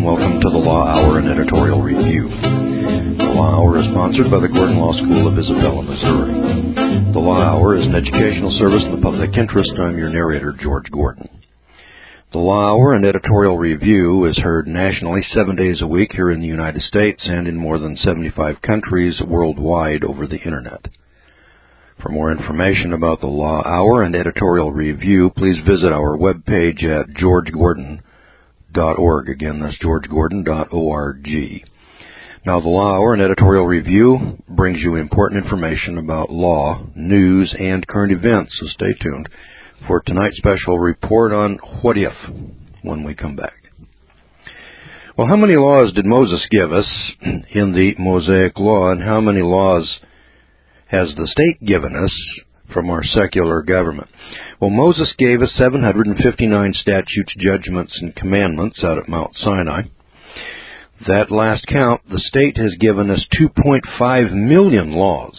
welcome to the Law Hour and Editorial Review. The Law Hour is sponsored by the Gordon Law School of Isabella, Missouri. The Law Hour is an educational service in the public interest. I'm your narrator, George Gordon. The Law Hour and Editorial Review is heard nationally 7 days a week here in the United States and in more than 75 countries worldwide over the Internet. For more information about the Law Hour and Editorial Review, please visit our webpage at georgegordon.org. Again, that's georgegordon.org. Now, the Law Hour and Editorial Review brings you important information about law, news, and current events, so stay tuned for tonight's special report on What If when we come back. Well, how many laws did Moses give us in the Mosaic Law, and how many laws has the state given us from our secular government? Well, Moses gave us 759 statutes, judgments, and commandments out at Mount Sinai. That last count, the state has given us 2.5 million laws.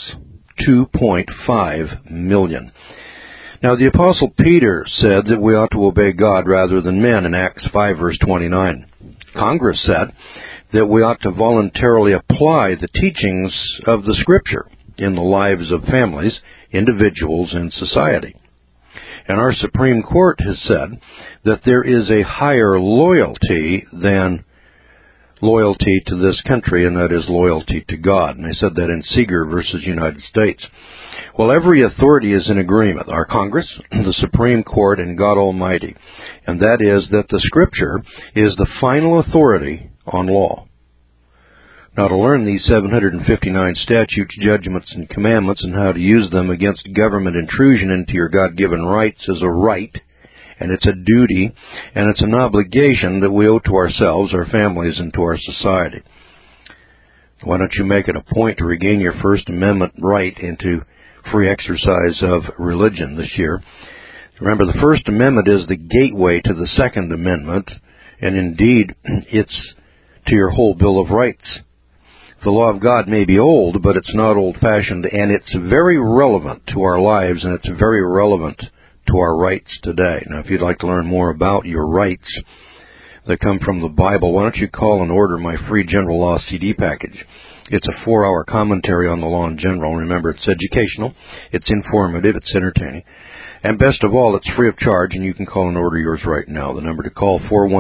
2.5 million. Now, the Apostle Peter said that we ought to obey God rather than men in Acts 5, verse 29. Congress said that we ought to voluntarily apply the teachings of the Scripture in the lives of families, individuals, and society. And our Supreme Court has said that there is a higher loyalty than loyalty to this country, and that is loyalty to God. And they said that in Seeger versus United States. Well, every authority is in agreement, our Congress, the Supreme Court, and God Almighty. And that is that the Scripture is the final authority on law. Now, to learn these 759 statutes, judgments, and commandments and how to use them against government intrusion into your God-given rights is a right, and it's a duty, and it's an obligation that we owe to ourselves, our families, and to our society. Why don't you make it a point to regain your First Amendment right into free exercise of religion this year? Remember, the First Amendment is the gateway to the Second Amendment, and indeed, it's to your whole Bill of Rights. The law of God may be old, but it's not old-fashioned, and it's very relevant to our lives, and it's very relevant to our rights today. Now, if you'd like to learn more about your rights that come from the Bible, why don't you call and order my free General Law CD package. It's a 4-hour commentary on the law in general. Remember, it's educational, it's informative, it's entertaining, and best of all, it's free of charge, and you can call and order yours right now. The number to call,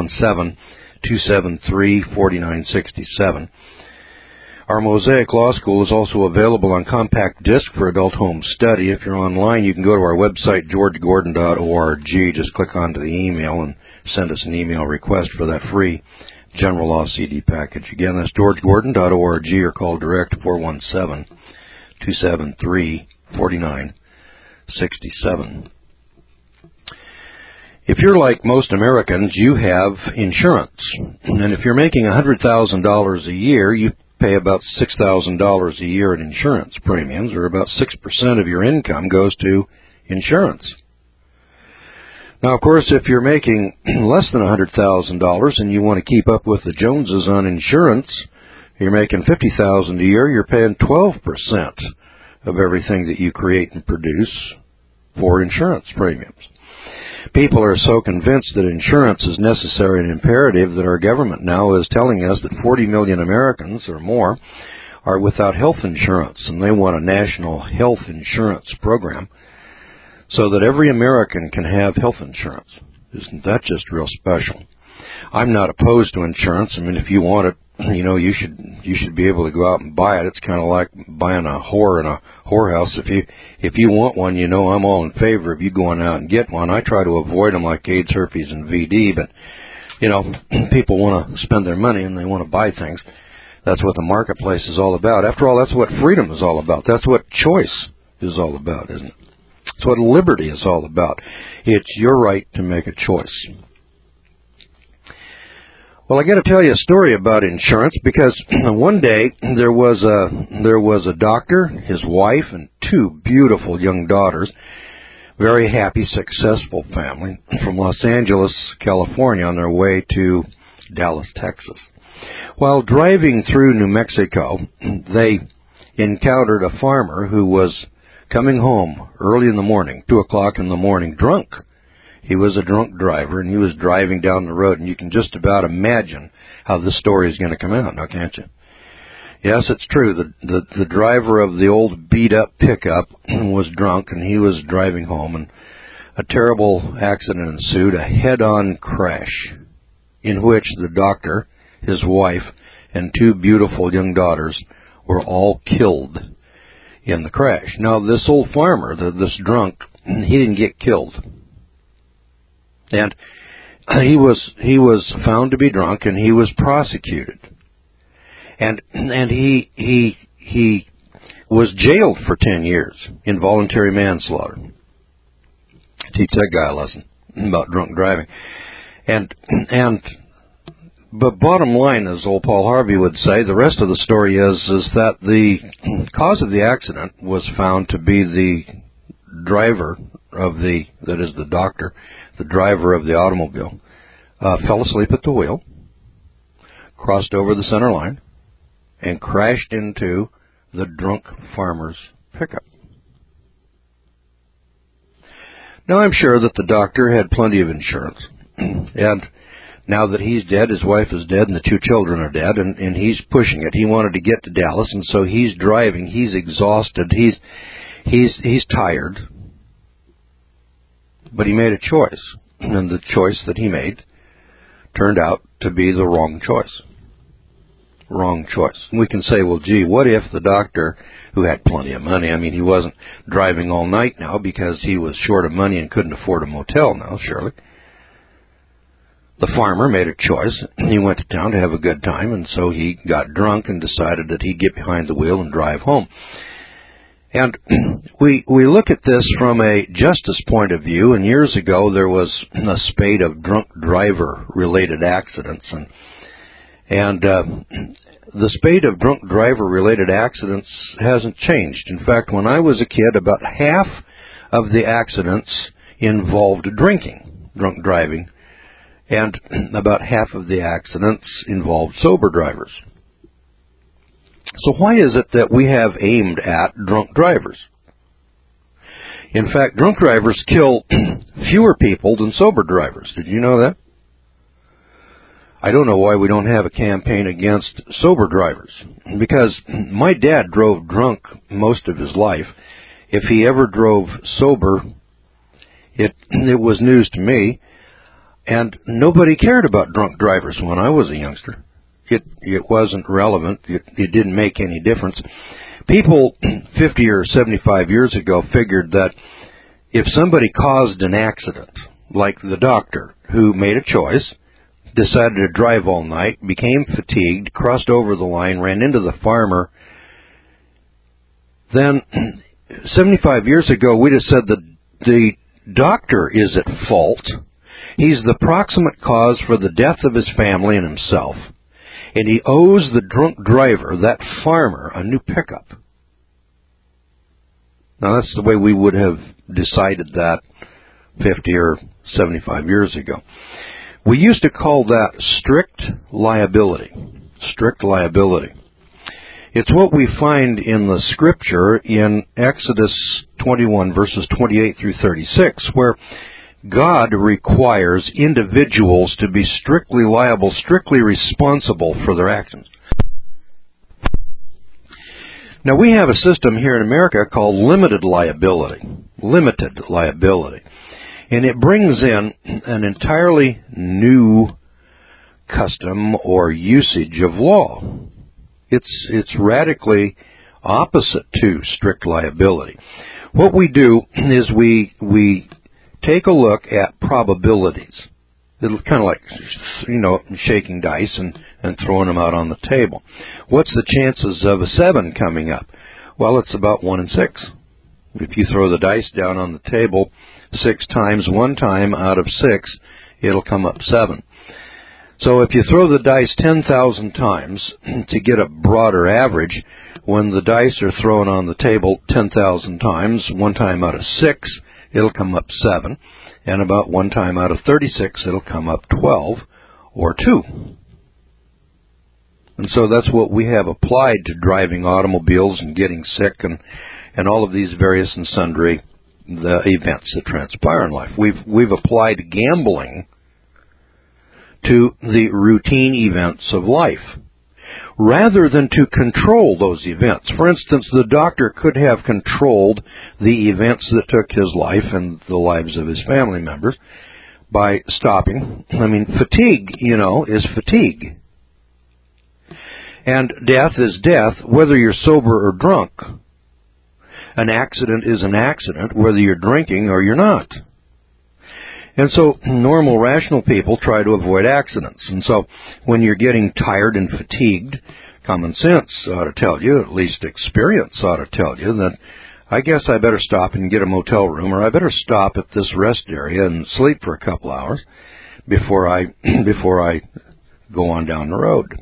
417-273-4967. Our Mosaic Law School is also available on compact disc for adult home study. If you're online, you can go to our website, georgegordon.org. Just click onto the email and send us an email request for that free General Law CD package. Again, that's georgegordon.org, or call direct 417-273-4967. If you're like most Americans, you have insurance. And if you're making $100,000 a year, you pay about $6,000 a year in insurance premiums, or about 6% of your income goes to insurance. Now, of course, if you're making less than $100,000 and you want to keep up with the Joneses on insurance, you're making $50,000 a year, you're paying 12% of everything that you create and produce for insurance premiums. People are so convinced that insurance is necessary and imperative that our government now is telling us that 40 million Americans or more are without health insurance, and they want a national health insurance program so that every American can have health insurance. Isn't that just real special? I'm not opposed to insurance. I mean, if you want it, you should be able to go out and buy it. It's kind of like buying a whore in a whorehouse. If you want one, I'm all in favor of you going out and get one. I try to avoid them like AIDS, herpes, and VD, but people want to spend their money and they want to buy things. That's what the marketplace is all about. After all, that's what freedom is all about. That's what choice is all about, isn't it? It's what liberty is all about. It's your right to make a choice. Well, I got to tell you a story about insurance, because one day there was a doctor, his wife, and 2 beautiful young daughters, very happy, successful family from Los Angeles, California, on their way to Dallas, Texas. While driving through New Mexico, they encountered a farmer who was coming home early in the morning, 2 o'clock in the morning, drunk. He was a drunk driver, and he was driving down the road, and you can just about imagine how this story is going to come out, now can't you? Yes, it's true. The driver of the old beat-up pickup was drunk, and he was driving home, and a terrible accident ensued, a head-on crash in which the doctor, his wife, and two beautiful young daughters were all killed in the crash. Now, this old farmer, this drunk, he didn't get killed. And he was found to be drunk, and he was prosecuted. And he was jailed for 10 years, involuntary manslaughter. Teach that guy a lesson about drunk driving. But bottom line, as old Paul Harvey would say, the rest of the story is that the cause of the accident was found to be the driver of the doctor, the driver of the automobile, fell asleep at the wheel, crossed over the center line, and crashed into the drunk farmer's pickup. Now, I'm sure that the doctor had plenty of insurance, and now that he's dead, his wife is dead, and the two children are dead, and he's pushing it. He wanted to get to Dallas, and so he's driving. He's exhausted. He's tired. But he made a choice, and the choice that he made turned out to be the wrong choice. Wrong choice. And we can say, well, gee, what if the doctor, who had plenty of money, I mean, he wasn't driving all night now because he was short of money and couldn't afford a motel now, surely. The farmer made a choice. He went to town to have a good time, and so he got drunk and decided that he'd get behind the wheel and drive home. And we look at this from a justice point of view, and years ago there was a spate of drunk driver-related accidents, and the spate of drunk driver-related accidents hasn't changed. In fact, when I was a kid, about half of the accidents involved drinking, drunk driving, and about half of the accidents involved sober drivers. So why is it that we have aimed at drunk drivers? In fact, drunk drivers kill fewer people than sober drivers. Did you know that? I don't know why we don't have a campaign against sober drivers. Because my dad drove drunk most of his life. If he ever drove sober, it was news to me. And nobody cared about drunk drivers when I was a youngster. It wasn't relevant. It didn't make any difference. People 50 or 75 years ago figured that if somebody caused an accident, like the doctor who made a choice, decided to drive all night, became fatigued, crossed over the line, ran into the farmer, then 75 years ago we'd have said that the doctor is at fault. He's the proximate cause for the death of his family and himself. And he owes the drunk driver, that farmer, a new pickup. Now, that's the way we would have decided that 50 or 75 years ago. We used to call that strict liability. Strict liability. It's what we find in the Scripture in Exodus 21, verses 28 through 36, where God requires individuals to be strictly liable, strictly responsible for their actions. Now, we have a system here in America called limited liability. Limited liability. And it brings in an entirely new custom or usage of law. It's radically opposite to strict liability. What we do is we take a look at probabilities. It's kind of like, shaking dice and throwing them out on the table. What's the chances of a 7 coming up? Well, it's about 1 in 6. If you throw the dice down on the table 6 times, one time out of 6, it'll come up 7. So if you throw the dice 10,000 times to get a broader average, when the dice are thrown on the table 10,000 times, one time out of 6, it'll come up 7. And about one time out of 36, it'll come up 12 or 2. And so that's what we have applied to driving automobiles and getting sick and all of these various and sundry the events that transpire in life. We've applied gambling to the routine events of life, rather than to control those events. For instance, the doctor could have controlled the events that took his life and the lives of his family members by stopping. I mean, fatigue, is fatigue. And death is death, whether you're sober or drunk. An accident is an accident, whether you're drinking or you're not. And so normal, rational people try to avoid accidents. And so when you're getting tired and fatigued, common sense ought to tell you, at least experience ought to tell you, that I guess I better stop and get a motel room, or I better stop at this rest area and sleep for a couple hours before I go on down the road.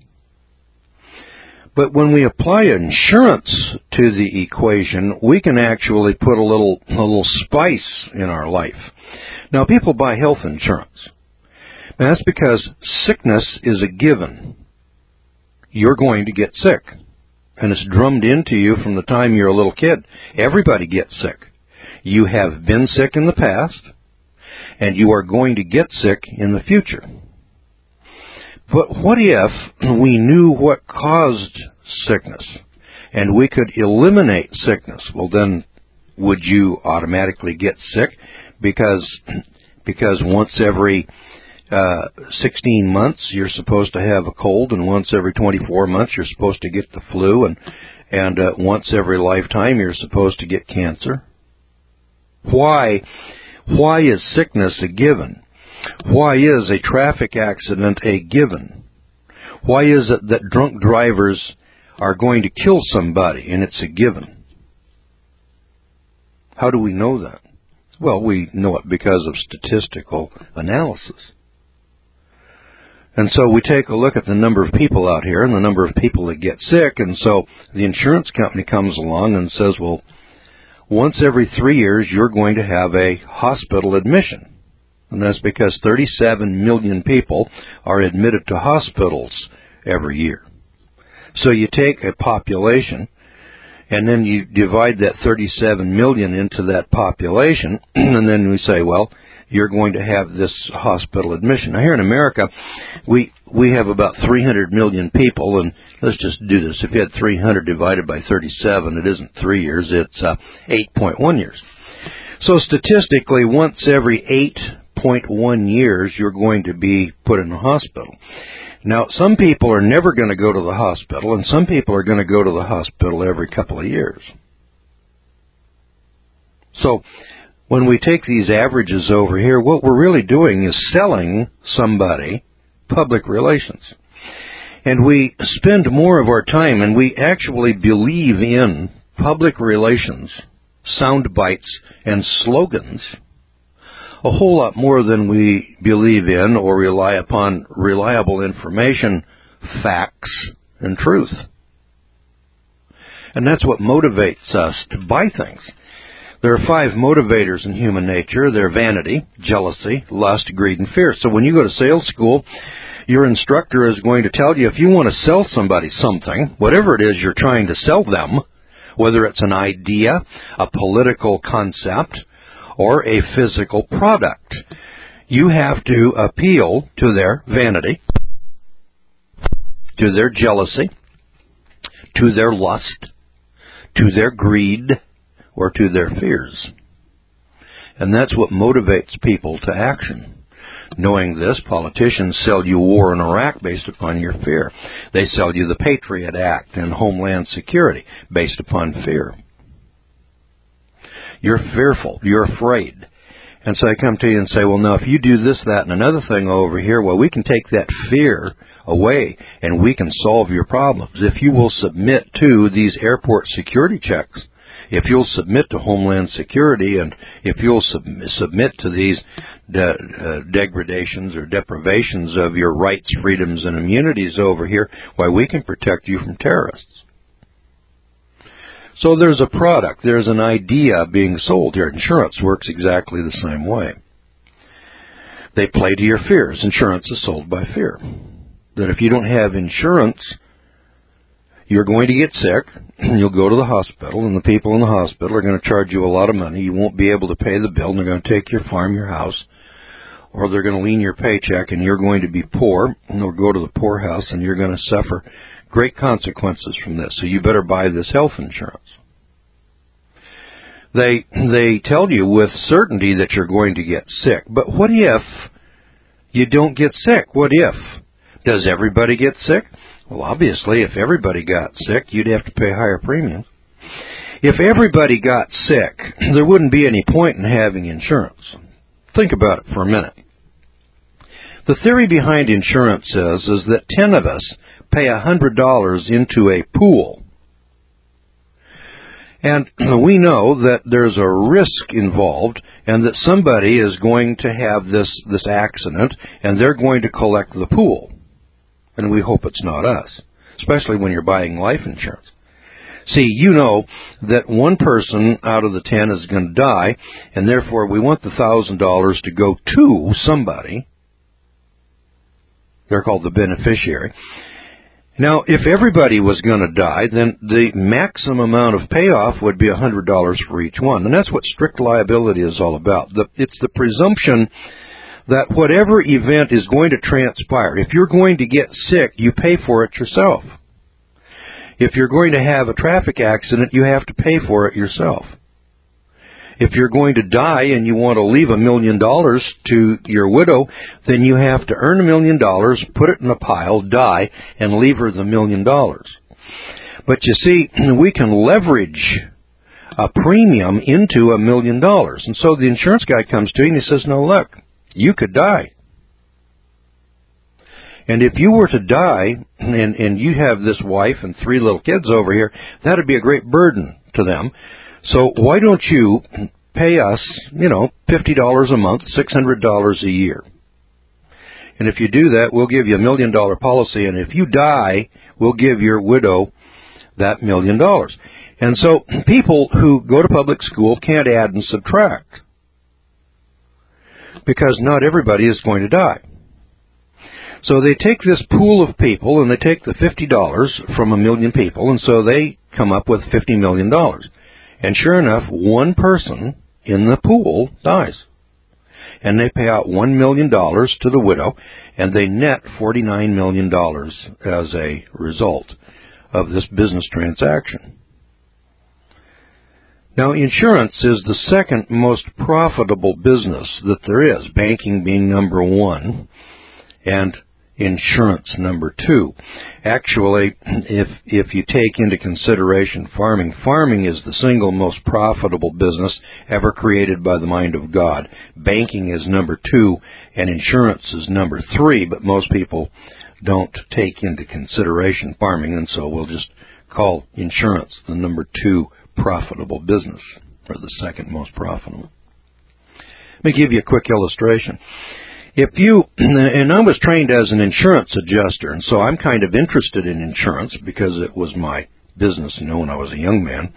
But when we apply insurance to the equation, we can actually put a little spice in our life. Now, people buy health insurance. And that's because sickness is a given. You're going to get sick. And it's drummed into you from the time you're a little kid. Everybody gets sick. You have been sick in the past, and you are going to get sick in the future. But what if we knew what caused sickness, and we could eliminate sickness? Well, then, would you automatically get sick? Because once every 16 months you're supposed to have a cold, and once every 24 months you're supposed to get the flu, and once every lifetime you're supposed to get cancer? Why is sickness a given? Why is a traffic accident a given? Why is it that drunk drivers are going to kill somebody and it's a given? How do we know that? Well, we know it because of statistical analysis. And so we take a look at the number of people out here and the number of people that get sick, and so the insurance company comes along and says, well, once every 3 years you're going to have a hospital admission. And that's because 37 million people are admitted to hospitals every year. So you take a population, and then you divide that 37 million into that population, and then we say, well, you're going to have this hospital admission. Now, here in America, we have about 300 million people, and let's just do this. If you had 300 divided by 37, it isn't 3 years, it's 8.1 years. So statistically, once every 8.1 years, you're going to be put in a hospital. Now, some people are never going to go to the hospital, and some people are going to go to the hospital every couple of years. So when we take these averages over here, what we're really doing is selling somebody public relations. And we spend more of our time, and we actually believe in public relations, sound bites, and slogans a whole lot more than we believe in or rely upon reliable information, facts, and truth. And that's what motivates us to buy things. There are 5 motivators in human nature. They're vanity, jealousy, lust, greed, and fear. So when you go to sales school, your instructor is going to tell you if you want to sell somebody something, whatever it is you're trying to sell them, whether it's an idea, a political concept, or a physical product, you have to appeal to their vanity, to their jealousy, to their lust, to their greed, or to their fears. And that's what motivates people to action. Knowing this, politicians sell you war in Iraq based upon your fear. They sell you the Patriot Act and Homeland Security based upon fear. You're fearful. You're afraid. And so I come to you and say, well, now, if you do this, that, and another thing over here, well, we can take that fear away and we can solve your problems. If you will submit to these airport security checks, if you'll submit to Homeland Security, and if you'll submit to these degradations or deprivations of your rights, freedoms, and immunities over here, why, we can protect you from terrorists. So there's a product, there's an idea being sold here. Insurance works exactly the same way. They play to your fears. Insurance is sold by fear. That if you don't have insurance, You're going to get sick, you'll go to the hospital, and the people in the hospital are going to charge you a lot of money. You won't be able to pay the bill, and they're going to take your farm, your house, or they're going to lean your paycheck, and you're going to be poor, or go to the poorhouse, and you're going to suffer great consequences from this. So you better buy this health insurance. They tell you with certainty that you're going to get sick. But what if you don't get sick? What if? Does everybody get sick? Well, obviously, if everybody got sick, you'd have to pay higher premiums. If everybody got sick, there wouldn't be any point in having insurance. Think about it for a minute. The theory behind insurance is that 10 of us pay $100 into a pool. And we know that there's a risk involved and that somebody is going to have this accident and they're going to collect the pool. And we hope it's not us, especially when you're buying life insurance. See, you know that one person out of the 10 is going to die, and therefore we want the $1,000 to go to somebody. They're called the beneficiary. Now, if everybody was going to die, then the maximum amount of payoff would be $100 for each one. And that's what strict liability is all about. It's the presumption that whatever event is going to transpire, if you're going to get sick, you pay for it yourself. If you're going to have a traffic accident, you have to pay for it yourself. If you're going to die and you want to leave $1 million to your widow, then you have to earn $1 million, put it in a pile, die, and leave her the $1 million. But you see, we can leverage a premium into $1 million. And so the insurance guy comes to you and he says, no, look, you could die. And if you were to die and you have this wife and 3 little kids over here, that would be a great burden to them. So why don't you pay us, $50 a month, $600 a year? And if you do that, we'll give you $1 million policy. And if you die, we'll give your widow that $1 million. And so people who go to public school can't add and subtract, because not everybody is going to die. So they take this pool of people and they take the $50 from 1 million people, and so they come up with $50 million. And sure enough, one person in the pool dies. And they pay out $1 million to the widow, and they net $49 million as a result of this business transaction. Now, insurance is the second most profitable business that there is, banking being number 1, and insurance number 2. Actually, if you take into consideration farming is the single most profitable business ever created by the mind of God. Banking is number 2, and insurance is number 3, but most people don't take into consideration farming, and so we'll just call insurance the number 2 profitable business, or the second most profitable. Let me give you a quick illustration. And I was trained as an insurance adjuster, and so I'm kind of interested in insurance because it was my business, when I was a young man.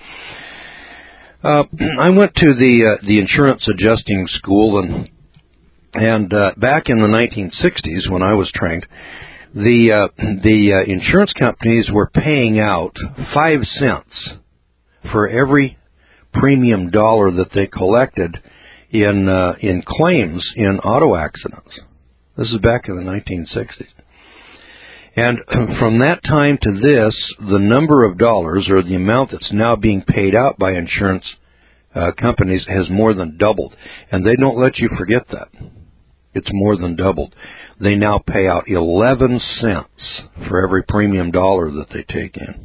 I went to the insurance adjusting school, and back in the 1960s when I was trained, the insurance companies were paying out 5 cents for every premium dollar that they collected in claims in auto accidents. This is back in the 1960s. And from that time to this, the number of dollars, or the amount that's now being paid out by insurance companies, has more than doubled. And they don't let you forget that. It's more than doubled. They now pay out 11 cents for every premium dollar that they take in.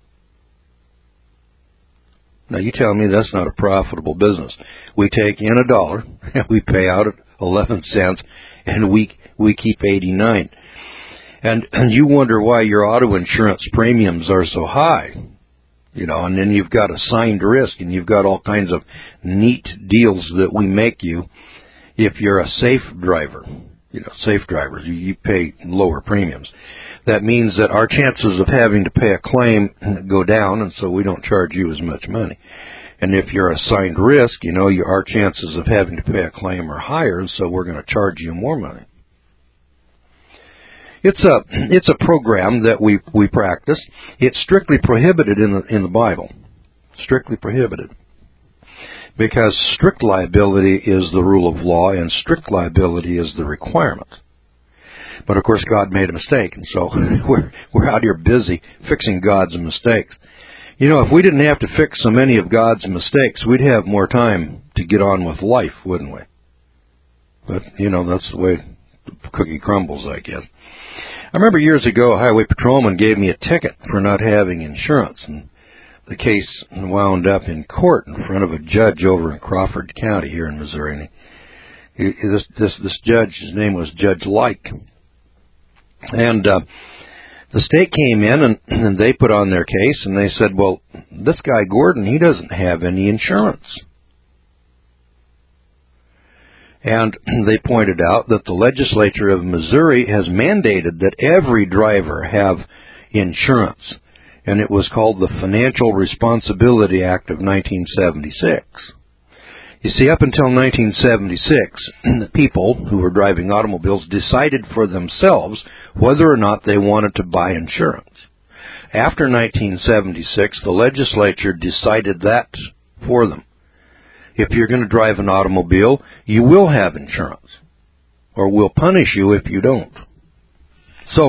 Now, you tell me that's not a profitable business. We take in $1, and we pay out 11 cents, and we keep 89. And you wonder why your auto insurance premiums are so high. And then you've got assigned risk, and you've got all kinds of neat deals that we make you if you're a safe driver. Safe drivers, you pay lower premiums. That means that our chances of having to pay a claim go down, and so we don't charge you as much money. And if you're assigned risk, our chances of having to pay a claim are higher, and so we're going to charge you more money. It's a program that we practice. It's strictly prohibited in the Bible. Strictly prohibited. Because strict liability is the rule of law and strict liability is the requirement. But of course God made a mistake, and so we're out here busy fixing God's mistakes. You know, if we didn't have to fix so many of God's mistakes, we'd have more time to get on with life, wouldn't we? But, you know, that's the way the cookie crumbles, I guess. I remember years ago, a highway patrolman gave me a ticket for not having insurance, and the case wound up in court in front of a judge over in Crawford County here in Missouri. And this judge, his name was Judge Like. And the state came in and they put on their case and they said, well, this guy Gordon, he doesn't have any insurance. And they pointed out that the legislature of Missouri has mandated that every driver have insurance. And it was called the Financial Responsibility Act of 1976. You see, up until 1976, the people who were driving automobiles decided for themselves whether or not they wanted to buy insurance. After 1976, the legislature decided that for them. If you're going to drive an automobile, you will have insurance, or we'll punish you if you don't. So,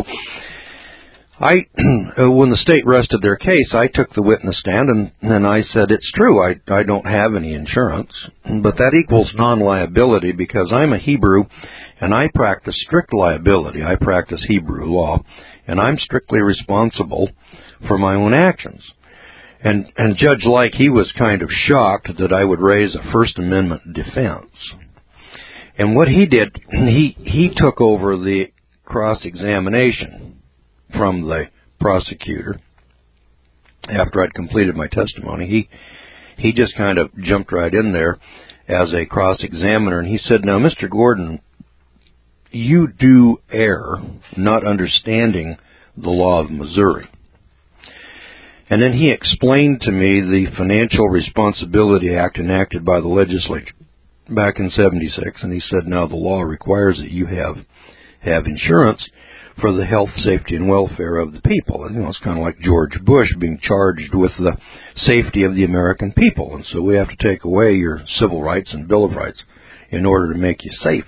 when the state rested their case, I took the witness stand and I said, it's true, I don't have any insurance, but that equals non-liability because I'm a Hebrew and I practice strict liability. I practice Hebrew law and I'm strictly responsible for my own actions. And Judge Like, he was kind of shocked that I would raise a First Amendment defense. And what he did, he took over the cross-examination from the prosecutor after I'd completed my testimony. He just kind of jumped right in there as a cross-examiner, and he said, now, Mr. Gordon, you do err not understanding the law of Missouri. And then he explained to me the Financial Responsibility Act enacted by the legislature back in 76, and he said, now, the law requires that you have insurance for the health, safety, and welfare of the people. And, you know, it's kind of like George Bush being charged with the safety of the American people. And so we have to take away your civil rights and Bill of Rights in order to make you safe.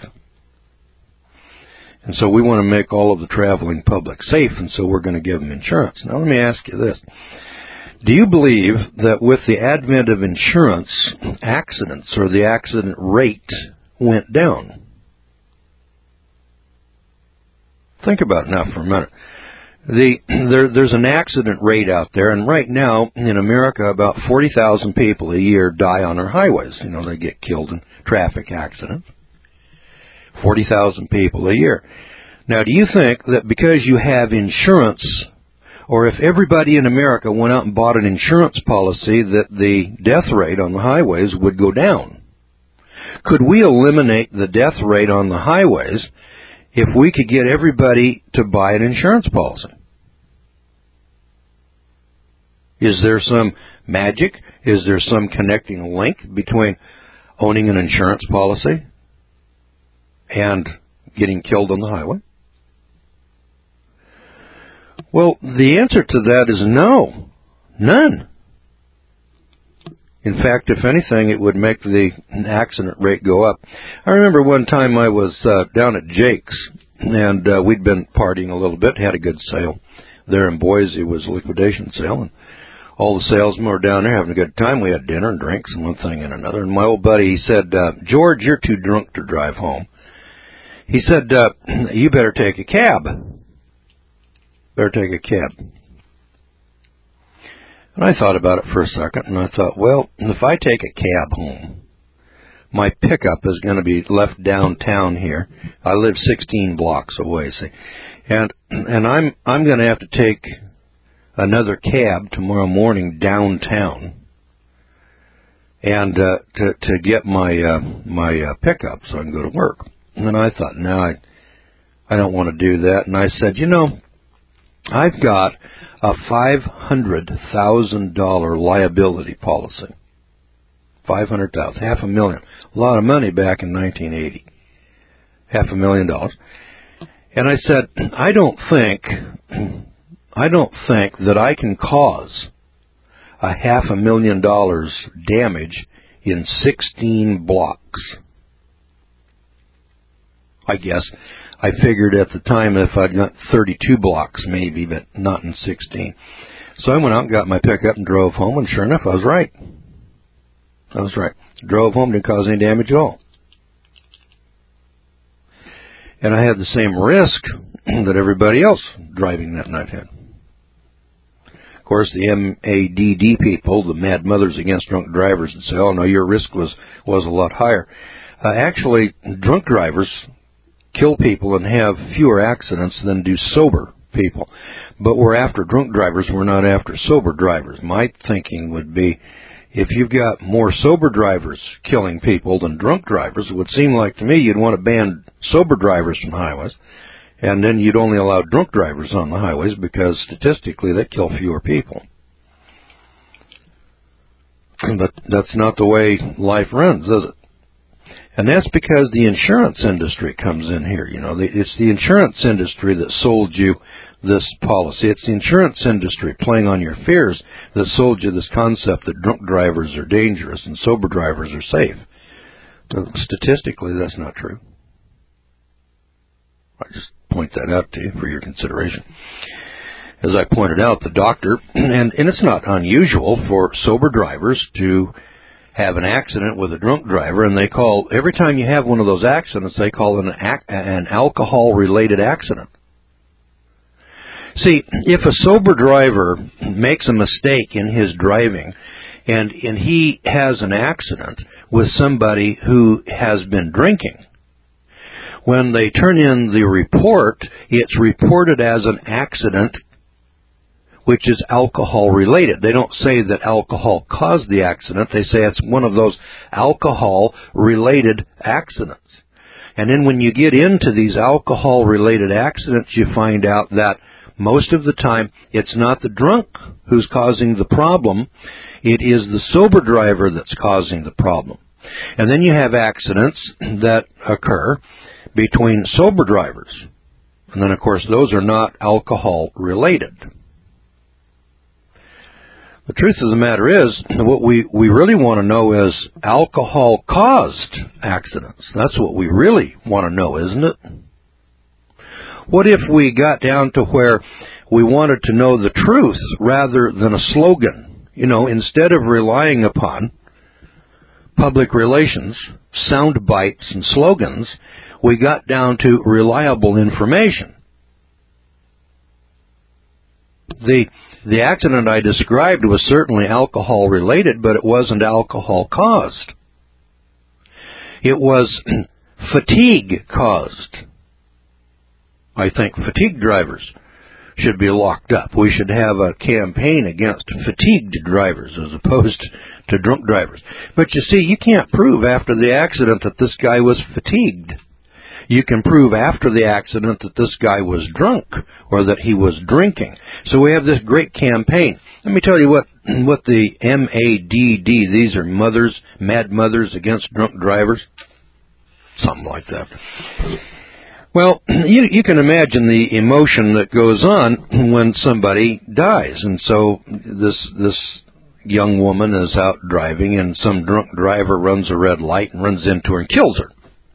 And so we want to make all of the traveling public safe, and so we're going to give them insurance. Now let me ask you this. Do you believe that with the advent of insurance, accidents or the accident rate went down? Think about it now for a minute. There's an accident rate out there, and right now in America, about 40,000 people a year die on our highways. You know, they get killed in traffic accidents. 40,000 people a year. Now, do you think that because you have insurance, or if everybody in America went out and bought an insurance policy, that the death rate on the highways would go down? Could we eliminate the death rate on the highways if we could get everybody to buy an insurance policy? Is there some magic? Is there some connecting link between owning an insurance policy and getting killed on the highway? Well, the answer to that is no. None. In fact, if anything, it would make the accident rate go up. I remember one time I was down at Jake's, and we'd been partying a little bit, had a good sale there in Boise. It was a liquidation sale, and all the salesmen were down there having a good time. We had dinner and drinks and one thing and another. And my old buddy, he said, George, you're too drunk to drive home. He said, you better take a cab. Better take a cab. And I thought about it for a second, and I thought, well, if I take a cab home, my pickup is going to be left downtown here. I live 16 blocks away, see, and I'm going to have to take another cab tomorrow morning downtown, and to get my pickup so I can go to work. And I thought, no, I don't want to do that. And I said, you know, I've got a $500,000 liability policy. $500,000, $500,000, a lot of money back in 1980. $500,000. And I said, I don't think that I can cause $500,000 damage in 16 blocks. I guess I figured at the time if I'd got 32 blocks maybe, but not in 16. So I went out and got my pickup and drove home, and sure enough, I was right. Drove home, didn't cause any damage at all. And I had the same risk that everybody else driving that night had. Of course, the MADD people, the Mad Mothers Against Drunk Drivers, would say, oh, no, your risk was a lot higher. Actually, drunk drivers kill people and have fewer accidents than do sober people. But we're after drunk drivers, we're not after sober drivers. My thinking would be, if you've got more sober drivers killing people than drunk drivers, it would seem like to me you'd want to ban sober drivers from highways, and then you'd only allow drunk drivers on the highways because statistically they kill fewer people. But that's not the way life runs, is it? And that's because the insurance industry comes in here. You know, it's the insurance industry that sold you this policy. It's the insurance industry playing on your fears that sold you this concept that drunk drivers are dangerous and sober drivers are safe. Statistically, that's not true. I just point that out to you for your consideration. As I pointed out, the doctor, and it's not unusual for sober drivers to have an accident with a drunk driver, and they call, every time you have one of those accidents, they call it an alcohol-related accident. See, if a sober driver makes a mistake in his driving, and he has an accident with somebody who has been drinking, when they turn in the report, it's reported as an accident which is alcohol-related. They don't say that alcohol caused the accident. They say it's one of those alcohol-related accidents. And then when you get into these alcohol-related accidents, you find out that most of the time it's not the drunk who's causing the problem. It is the sober driver that's causing the problem. And then you have accidents that occur between sober drivers. And then, of course, those are not alcohol-related. The truth of the matter is, what we really want to know is alcohol-caused accidents. That's what we really want to know, isn't it? What if we got down to where we wanted to know the truth rather than a slogan? You know, instead of relying upon public relations, sound bites, and slogans, we got down to reliable information. The accident I described was certainly alcohol-related, but it wasn't alcohol-caused. It was fatigue-caused. I think fatigue drivers should be locked up. We should have a campaign against fatigued drivers as opposed to drunk drivers. But you see, you can't prove after the accident that this guy was fatigued. You can prove after the accident that this guy was drunk or that he was drinking. So we have this great campaign. Let me tell you what the MADD, these are Mad Mothers Against Drunk Drivers, something like that. Well, you can imagine the emotion that goes on when somebody dies. And so this young woman is out driving, and some drunk driver runs a red light and runs into her and kills her.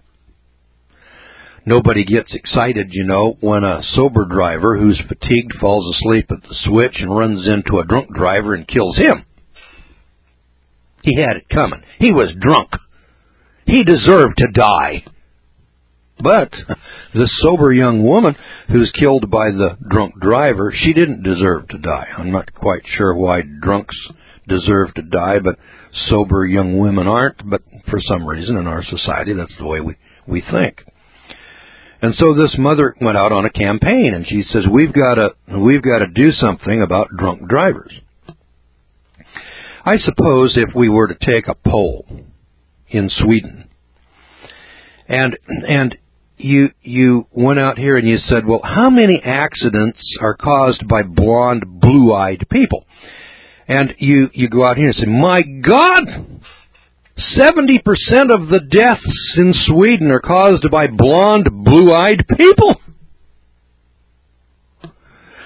Nobody gets excited, you know, when a sober driver who's fatigued falls asleep at the switch and runs into a drunk driver and kills him. He had it coming. He was drunk. He deserved to die. But the sober young woman who's killed by the drunk driver, she didn't deserve to die. I'm not quite sure why drunks deserve to die, but sober young women aren't. But for some reason in our society, that's the way we think. And so this mother went out on a campaign, and she says, we've got to do something about drunk drivers. I suppose if we were to take a poll in Sweden, and you went out here and you said, well, how many accidents are caused by blonde, blue-eyed people? And you go out here and say, my God! 70% of the deaths in Sweden are caused by blonde, blue-eyed people.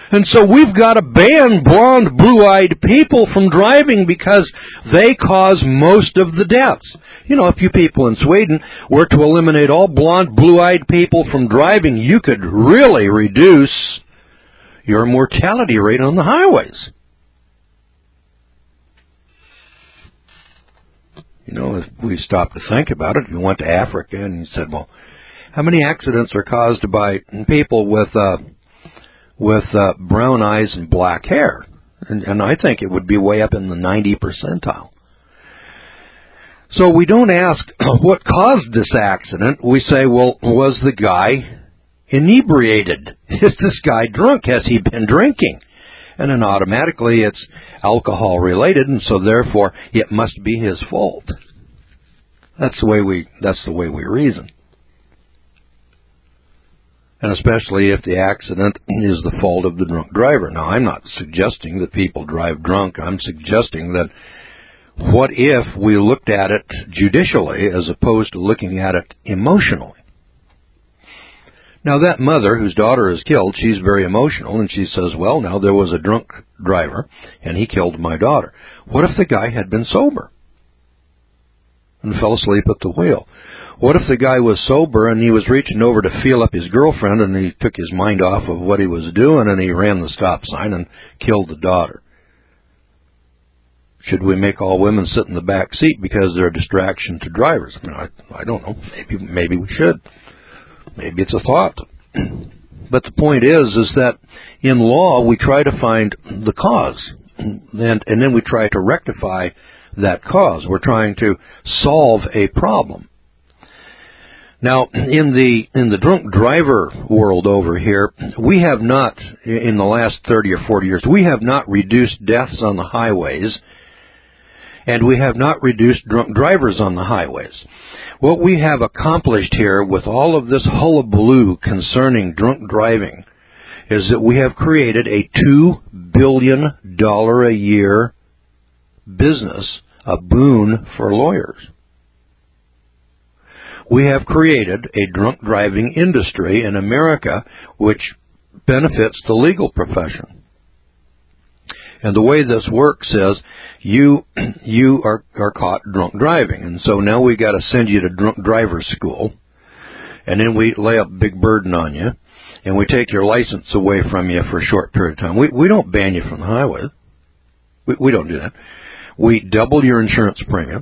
And so we've got to ban blonde, blue-eyed people from driving because they cause most of the deaths. You know, if you people in Sweden were to eliminate all blonde, blue-eyed people from driving, you could really reduce your mortality rate on the highways. You know, if we stopped to think about it, if you went to Africa and you said, well, how many accidents are caused by people with brown eyes and black hair? And I think it would be way up in the 90 percentile. So we don't ask what caused this accident. We say, well, was the guy inebriated? Is this guy drunk? Has he been drinking? And then automatically it's alcohol related, and so therefore it must be his fault. That's the way we reason. And especially if the accident is the fault of the drunk driver. Now, I'm not suggesting that people drive drunk. I'm suggesting that what if we looked at it judicially as opposed to looking at it emotionally? Now, that mother whose daughter is killed, she's very emotional, and she says, well, now there was a drunk driver, and he killed my daughter. What if the guy had been sober and fell asleep at the wheel? What if the guy was sober and he was reaching over to feel up his girlfriend and he took his mind off of what he was doing and he ran the stop sign and killed the daughter? Should we make all women sit in the back seat because they're a distraction to drivers? I mean, I don't know. Maybe we should. Maybe it's a thought. But the point is that in law we try to find the cause, and then we try to rectify that cause. We're trying to solve a problem. Now, in the drunk driver world over here, we have not, in the last 30 or 40 years, we have not reduced deaths on the highways, and we have not reduced drunk drivers on the highways. What we have accomplished here with all of this hullabaloo concerning drunk driving is that we have created a $2 billion a year business, a boon for lawyers. We have created a drunk driving industry in America which benefits the legal profession. And the way this works is you are caught drunk driving, and so now we got to send you to drunk driver school, and then we lay a big burden on you, and we take your license away from you for a short period of time. We don't ban you from the highway. We don't do that. We double your insurance premiums.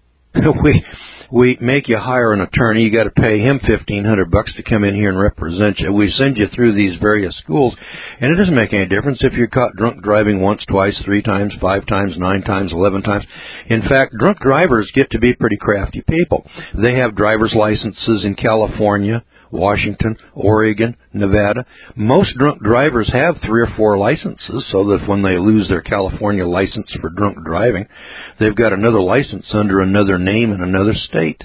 We make you hire an attorney. You got to pay him $1,500 to come in here and represent you. We send you through these various schools, and it doesn't make any difference if you're caught drunk driving once, twice, 3 times, 5 times, 9 times, 11 times. In fact, drunk drivers get to be pretty crafty people. They have driver's licenses in California, Washington, Oregon, Nevada. Most drunk drivers have 3 or 4 licenses, so that when they lose their California license for drunk driving, they've got another license under another name in another state.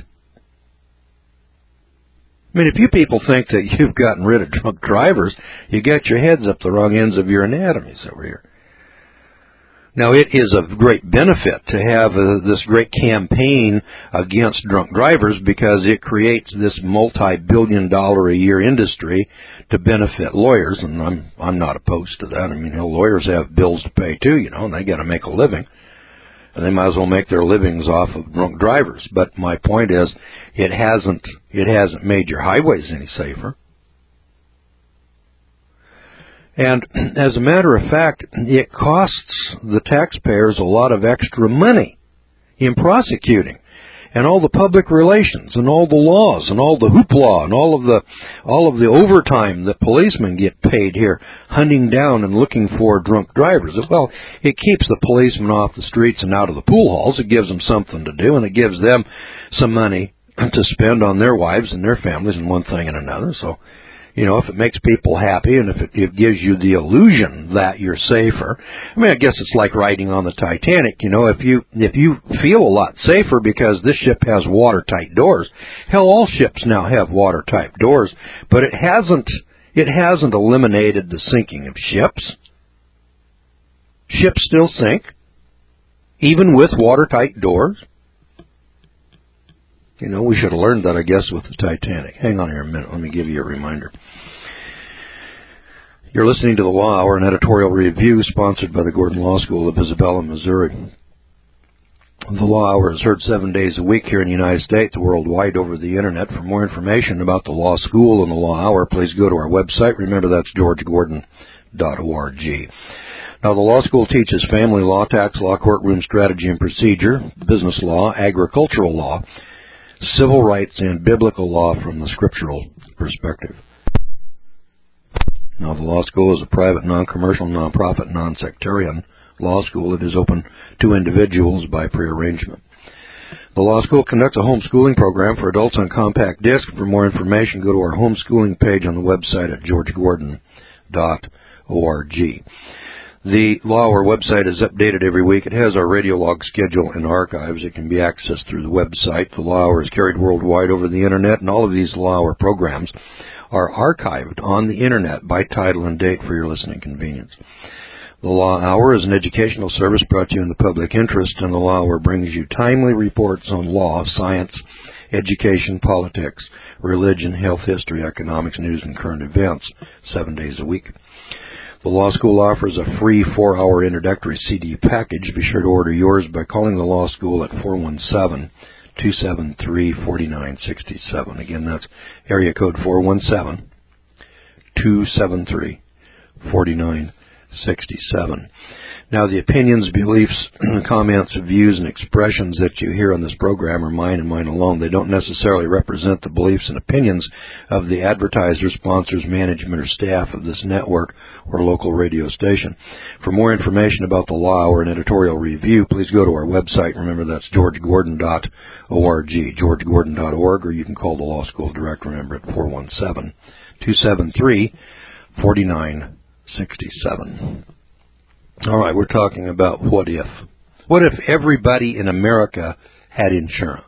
I mean, if you people think that you've gotten rid of drunk drivers, you got your heads up the wrong ends of your anatomies over here. Now, it is of great benefit to have this great campaign against drunk drivers because it creates this multi-billion-dollar-a-year industry to benefit lawyers, and I'm not opposed to that. I mean, lawyers have bills to pay too, and they got to make a living, and they might as well make their livings off of drunk drivers. But my point is, it hasn't made your highways any safer. And as a matter of fact, it costs the taxpayers a lot of extra money in prosecuting, and all the public relations, and all the laws, and all the hoopla, and all of the overtime that policemen get paid here, hunting down and looking for drunk drivers. Well, it keeps the policemen off the streets and out of the pool halls. It gives them something to do, and it gives them some money to spend on their wives and their families and one thing and another. So, if it makes people happy and if it gives you the illusion that you're safer, I mean, I guess it's like riding on the Titanic. If you feel a lot safer because this ship has watertight doors, hell, all ships now have watertight doors, but it hasn't eliminated the sinking of ships. Ships still sink, even with watertight doors. We should have learned that, I guess, with the Titanic. Hang on here a minute. Let me give you a reminder. You're listening to The Law Hour, an editorial review sponsored by the Gordon Law School of Isabella, Missouri. The Law Hour is heard 7 days a week here in the United States, worldwide over the Internet. For more information about the Law School and the Law Hour, please go to our website. Remember, that's georgegordon.org. Now, the Law School teaches family law, tax law, courtroom strategy and procedure, business law, agricultural law, civil rights, and biblical law from the scriptural perspective. Now, the Law School is a private, non-commercial, non-profit, non-sectarian law school. It is open to individuals by prearrangement. The Law School conducts a homeschooling program for adults on compact disc. For more information, go to our homeschooling page on the website at georgegordon.org. The Law Hour website is updated every week. It has our radio log schedule and archives. It can be accessed through the website. The Law Hour is carried worldwide over the Internet, and all of these Law Hour programs are archived on the Internet by title and date for your listening convenience. The Law Hour is an educational service brought to you in the public interest, and the Law Hour brings you timely reports on law, science, education, politics, religion, health, history, economics, news, and current events 7 days a week. The Law School offers a free 4-hour introductory CD package. Be sure to order yours by calling the Law School at 417-273-4967. Again, that's area code 417-273-4967. Now, the opinions, beliefs, comments, views, and expressions that you hear on this program are mine and mine alone. They don't necessarily represent the beliefs and opinions of the advertisers, sponsors, management, or staff of this network or local radio station. For more information about the Law Hour and editorial review, please go to our website. Remember, that's georgegordon.org, georgegordon.org, or you can call the Law School direct. Remember, at 417-273-4967. All right, we're talking about what if. What if everybody in America had insurance?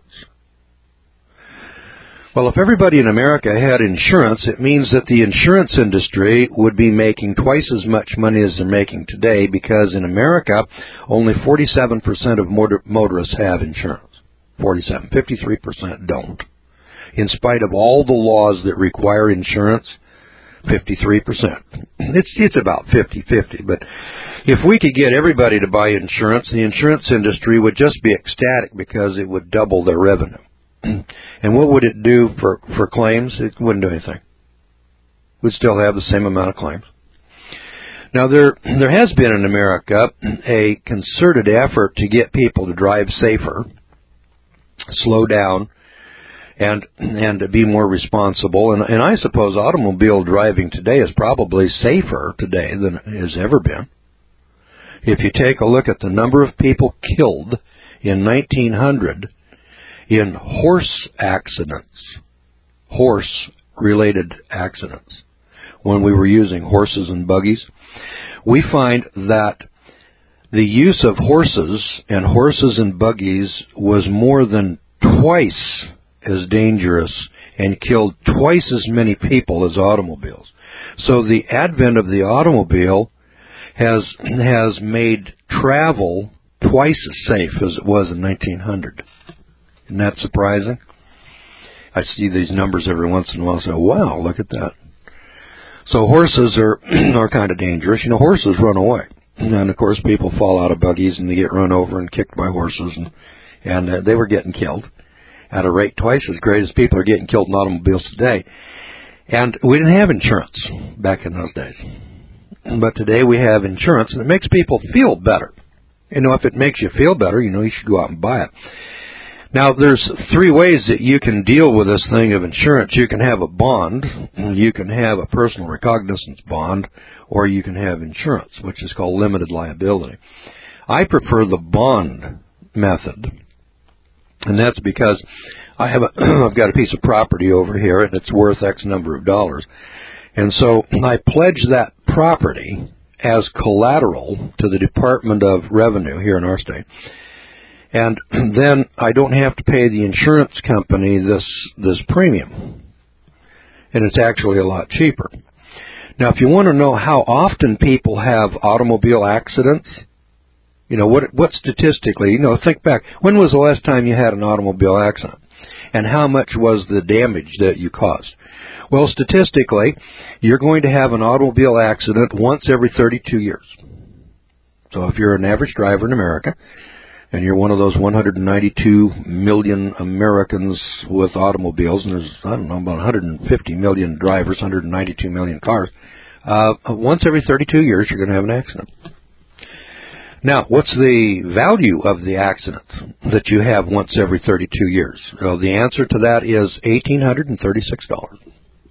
Well, if everybody in America had insurance, it means that the insurance industry would be making twice as much money as they're making today, because in America, only 47% of motorists have insurance. 47. 53% don't. In spite of all the laws that require insurance, 53%. It's about 50-50, but if we could get everybody to buy insurance, the insurance industry would just be ecstatic because it would double their revenue. And what would it do for claims? It wouldn't do anything. We'd still have the same amount of claims. Now, there has been in America a concerted effort to get people to drive safer, slow down, and to be more responsible. And I suppose automobile driving today is probably safer today than it has ever been. If you take a look at the number of people killed in 1900 in horse related accidents, when we were using horses and buggies, we find that the use of horses and buggies was more than twice as dangerous and killed twice as many people as automobiles. So the advent of the automobile has made travel twice as safe as it was in 1900. Isn't that surprising? I see these numbers every once in a while and say, wow, look at that. So horses are kind of dangerous. You know, horses run away. And, of course, people fall out of buggies and they get run over and kicked by horses, and they were getting killed at a rate twice as great as people are getting killed in automobiles today. And we didn't have insurance back in those days. But today we have insurance, and it makes people feel better. You know, if it makes you feel better, you know, you should go out and buy it. Now, there's three ways that you can deal with this thing of insurance. You can have a bond, you can have a personal recognizance bond, or you can have insurance, which is called limited liability. I prefer the bond method. And that's because I've got a piece of property over here, and it's worth X number of dollars. And so I pledge that property as collateral to the Department of Revenue here in our state. And then I don't have to pay the insurance company this premium. And it's actually a lot cheaper. Now, if you want to know how often people have automobile accidents, you know, what statistically, you know, think back. When was the last time you had an automobile accident? and how much was the damage that you caused. Well, statistically, you're going to have an automobile accident once every 32 years. So if you're an average driver in America, and you're one of those 192 million Americans with automobiles, and there's, I don't know, about 150 million drivers, 192 million cars, once every 32 years you're going to have an accident. Now, what's the value of the accident that you have once every 32 years? Well, the answer to that is $1,836.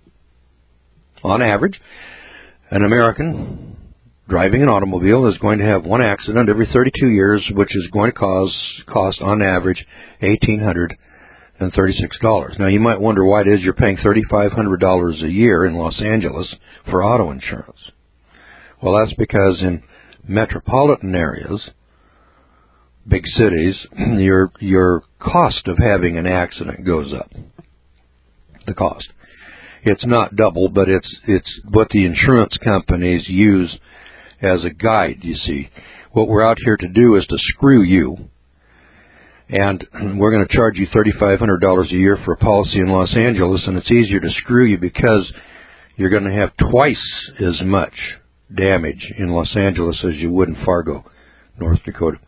On average, an American driving an automobile is going to have one accident every 32 years, which is going to cost on average $1,836. Now, you might wonder why it is you're paying $3,500 a year in Los Angeles for auto insurance. Well, that's because in metropolitan areas, big cities, your cost of having an accident goes up. The cost. It's not double, but it's what the insurance companies use as a guide, you see. What we're out here to do is to screw you, and we're going to charge you $3,500 a year for a policy in Los Angeles, and it's easier to screw you because you're going to have twice as much damage in Los Angeles as you would in Fargo, North Dakota.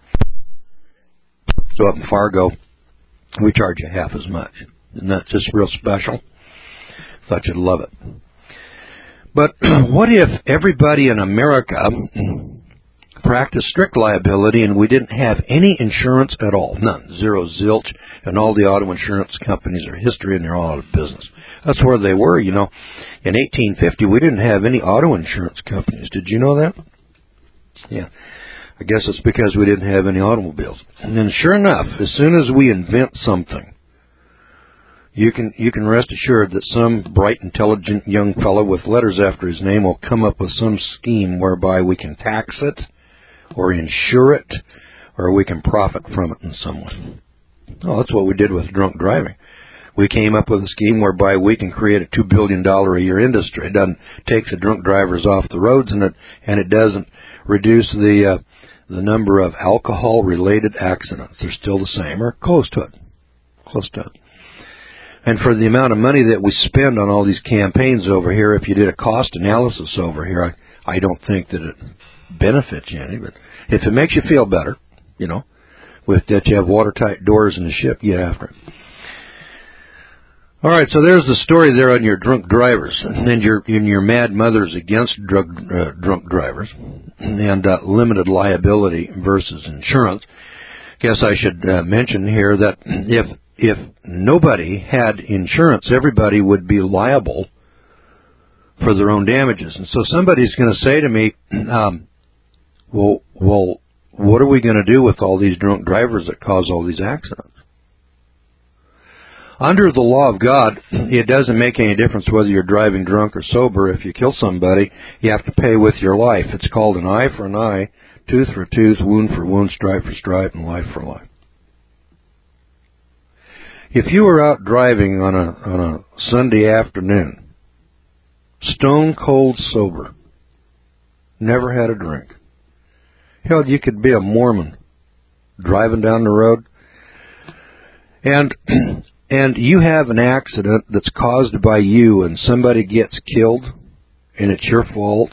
So up in Fargo, we charge you half as much. Isn't that just real special? Thought you'd love it. But what if everybody in America practiced strict liability and we didn't have any insurance at all? None. Zero, zilch. And all the auto insurance companies are history and they're all out of business. That's where they were, you know. In 1850, we didn't have any auto insurance companies. Did you know that? Yeah. I guess it's because we didn't have any automobiles. And then sure enough, as soon as we invent something, you can rest assured that some bright, intelligent young fellow with letters after his name will come up with some scheme whereby we can tax it, or insure it, or we can profit from it in some way. Oh, that's what we did with drunk driving. We came up with a scheme whereby we can create a $2 billion a year industry. It doesn't take the drunk drivers off the roads, and it doesn't reduce the number of alcohol-related accidents. They're still the same, or close to it. Close to it. And for the amount of money that we spend on all these campaigns over here, if you did a cost analysis over here, I don't think that it benefits you any. But if it makes you feel better, you know, with that you have watertight doors in the ship, get after it. All right, so there's the story there on your drunk drivers and your mad mothers against drunk drivers and limited liability versus insurance. Guess I should mention here that if nobody had insurance, everybody would be liable for their own damages. And so somebody's going to say to me, well, what are we going to do with all these drunk drivers that cause all these accidents? Under the law of God, it doesn't make any difference whether you're driving drunk or sober. If you kill somebody, you have to pay with your life. It's called an eye for an eye, tooth for tooth, wound for wound, stripe for stripe, and life for life. If you were out driving on a Sunday afternoon, stone cold sober, never had a drink, hell, you could be a Mormon driving down the road, and you have an accident that's caused by you and somebody gets killed and it's your fault,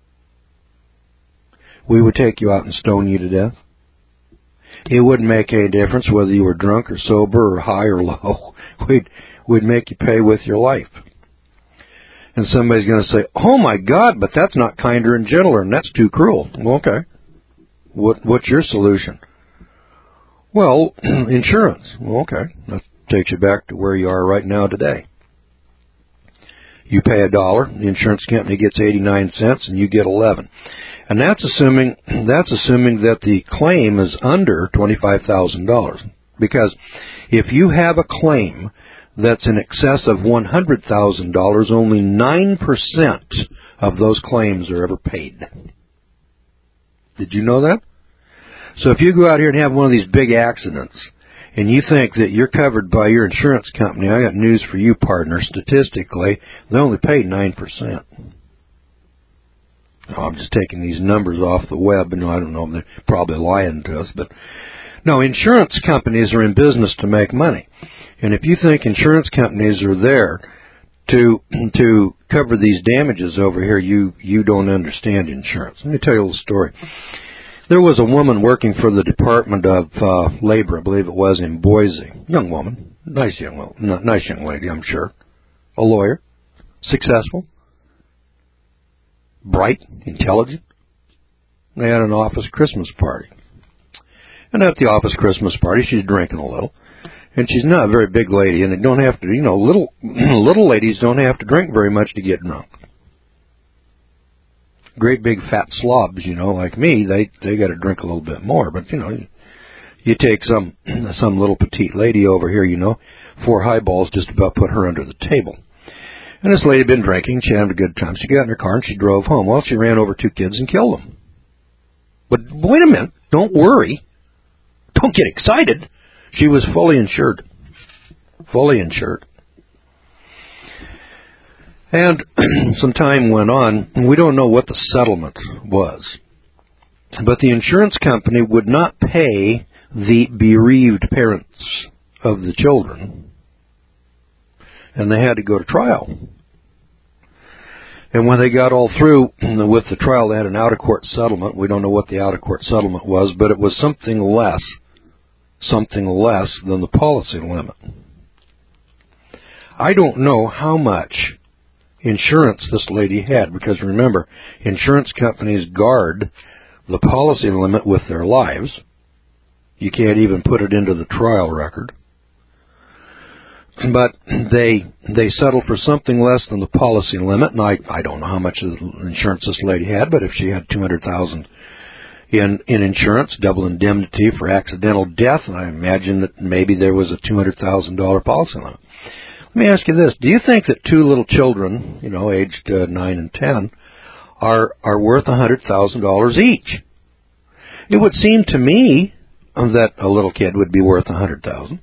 we would take you out and stone you to death. It wouldn't make any difference whether you were drunk or sober or high or low. We'd make you pay with your life. And somebody's going to say, oh my God, but that's not kinder and gentler, and that's too cruel. Well, okay. What's your solution? Well, insurance. Well, okay. That takes you back to where you are right now today. You pay $1, the insurance company gets 89 cents, and you get 11. And that's assuming that the claim is under $25,000. Because if you have a claim that's in excess of $100,000, only 9% of those claims are ever paid. Did you know that? So if you go out here and have one of these big accidents, and you think that you're covered by your insurance company, I got news for you, partner. Statistically, they only pay 9%. Oh, I'm just taking these numbers off the web, and I don't know, they're probably lying to us, but Now, insurance companies are in business to make money. And if you think insurance companies are there to cover these damages over here, you don't understand insurance. Let me tell you a little story. There was a woman working for the Department of Labor, I believe it was, in Boise. Young woman, nice young lady, I'm sure. A lawyer, successful, bright, intelligent. They had an office Christmas party. And at the office Christmas party, she's drinking a little. And she's not a very big lady, and they don't have to, little ladies don't have to drink very much to get drunk. Great big fat slobs, like me, they got to drink a little bit more. But, you take some little petite lady over here, 4 highballs just about put her under the table. And this lady had been drinking. She had a good time. She got in her car and she drove home. Well, she ran over 2 kids and killed them. But wait a minute. Don't worry. Don't get excited. She was fully insured. Fully insured. And some time went on, and we don't know what the settlement was. But the insurance company would not pay the bereaved parents of the children, and they had to go to trial. And when they got all through with the trial, they had an out-of-court settlement. We don't know what the out-of-court settlement was, but it was something less than the policy limit. I don't know how much insurance this lady had, because remember, insurance companies guard the policy limit with their lives. You can't even put it into the trial record. But they settled for something less than the policy limit, and I don't know how much insurance this lady had, but if she had $200,000 in insurance, double indemnity for accidental death, I imagine that maybe there was a $200,000 policy limit. Let me ask you this. Do you think that 2 little children, aged 9 and 10, are worth $100,000 each? It would seem to me that a little kid would be worth $100,000,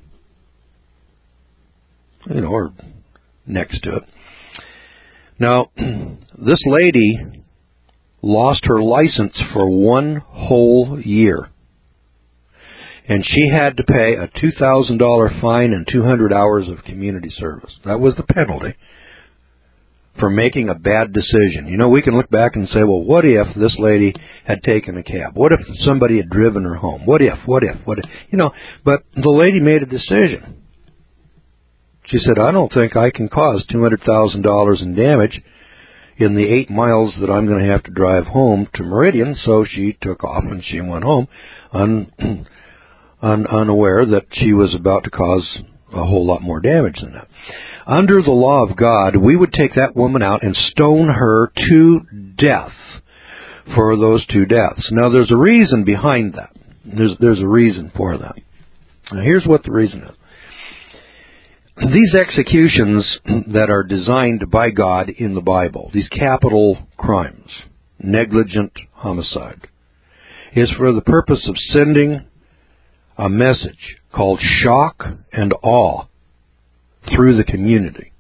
or next to it. Now, this lady lost her license for 1 whole year. And she had to pay a $2,000 fine and 200 hours of community service. That was the penalty for making a bad decision. We can look back and say, well, what if this lady had taken a cab? What if somebody had driven her home? What if? But the lady made a decision. She said, I don't think I can cause $200,000 in damage in the 8 miles that I'm going to have to drive home to Meridian. So she took off and she went home unaware that she was about to cause a whole lot more damage than that. Under the law of God, we would take that woman out and stone her to death for those 2 deaths. Now, there's a reason behind that. There's a reason for that. Now, here's what the reason is. These executions that are designed by God in the Bible, these capital crimes, negligent homicide, is for the purpose of sending a message called shock and awe through the community.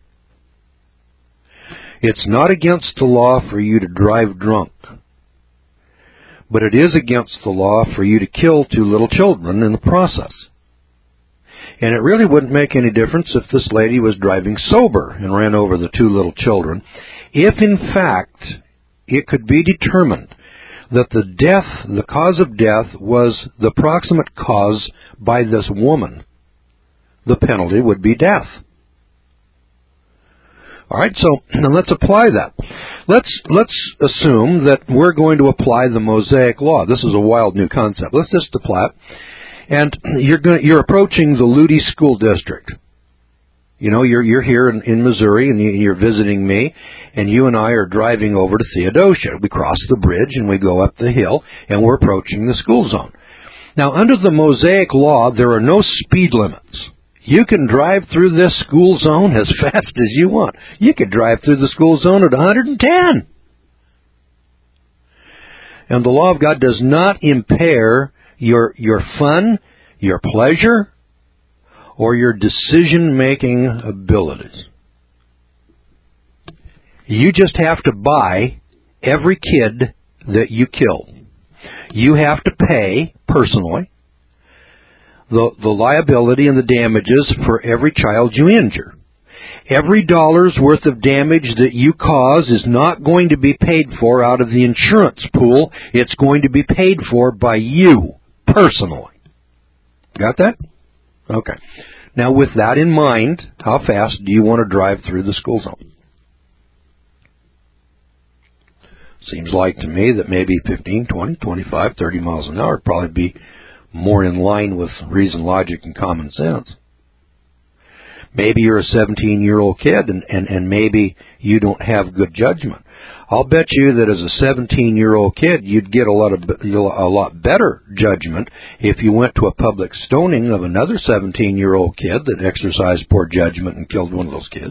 It's not against the law for you to drive drunk, but it is against the law for you to kill 2 little children in the process. And it really wouldn't make any difference if this lady was driving sober and ran over the 2 little children, if in fact it could be determined that the cause of death was the proximate cause by this woman. The penalty would be death. All right, so now let's apply that. Let's assume that we're going to apply the Mosaic Law. This is a wild new concept. Let's just apply it. And you're approaching the Ludi School District. You're here in Missouri, and you're visiting me, and you and I are driving over to Theodosia. We cross the bridge, and we go up the hill, and we're approaching the school zone. Now, under the Mosaic Law, there are no speed limits. You can drive through this school zone as fast as you want. You could drive through the school zone at 110. And the law of God does not impair your fun, your pleasure, or your decision-making abilities. You just have to buy every kid that you kill. You have to pay, personally, the liability and the damages for every child you injure. Every dollar's worth of damage that you cause is not going to be paid for out of the insurance pool. It's going to be paid for by you personally. Got that? Okay. Now, with that in mind, how fast do you want to drive through the school zone? Seems like to me that maybe 15, 20, 25, 30 miles an hour would probably be more in line with reason, logic, and common sense. Maybe you're a 17-year-old kid and maybe you don't have good judgment. I'll bet you that as a 17-year-old kid, you'd get a lot better judgment if you went to a public stoning of another 17-year-old kid that exercised poor judgment and killed one of those kids.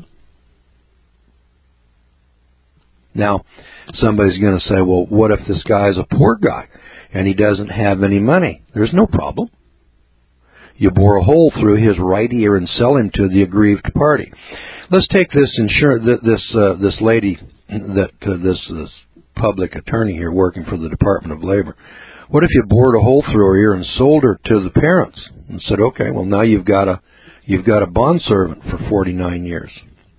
Now, somebody's going to say, well, what if this guy's a poor guy and he doesn't have any money? There's no problem. You bore a hole through his right ear and sell him to the aggrieved party. Let's take this this lady, this public attorney here working for the Department of Labor. What if you bored a hole through her ear and sold her to the parents and said, okay, well now you've got a bondservant for 49 years.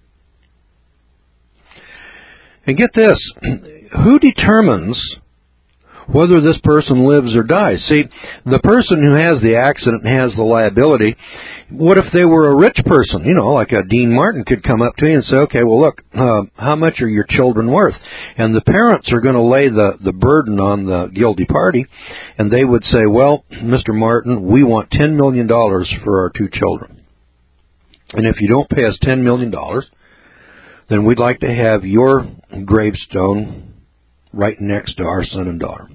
And get this, who determines whether this person lives or dies? See, the person who has the accident and has the liability, what if they were a rich person? You know, like a Dean Martin could come up to you and say, okay, well, look, how much are your children worth? And the parents are going to lay the burden on the guilty party, and they would say, well, Mr. Martin, we want $10 million for our 2 children. And if you don't pay us $10 million, then we'd like to have your gravestone right next to our son and daughter.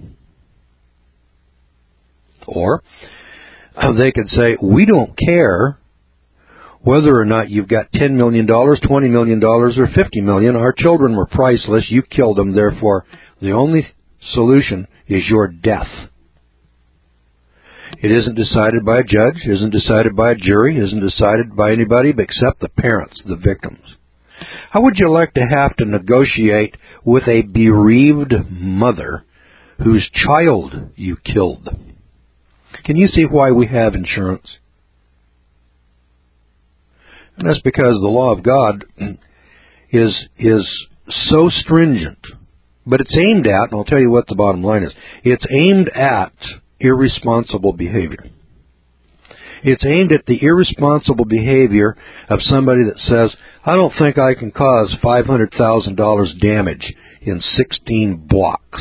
Or they could say, we don't care whether or not you've got $10 million, $20 million, or $50 million. Our children were priceless. You killed them. Therefore, the only solution is your death. It isn't decided by a judge, isn't decided by a jury, isn't decided by anybody except the parents, the victims. How would you like to have to negotiate with a bereaved mother whose child you killed? Can you see why we have insurance? And that's because the law of God is so stringent. But it's aimed at, and I'll tell you what the bottom line is, it's aimed at irresponsible behavior. It's aimed at the irresponsible behavior of somebody that says, I don't think I can cause $500,000 damage in 16 blocks.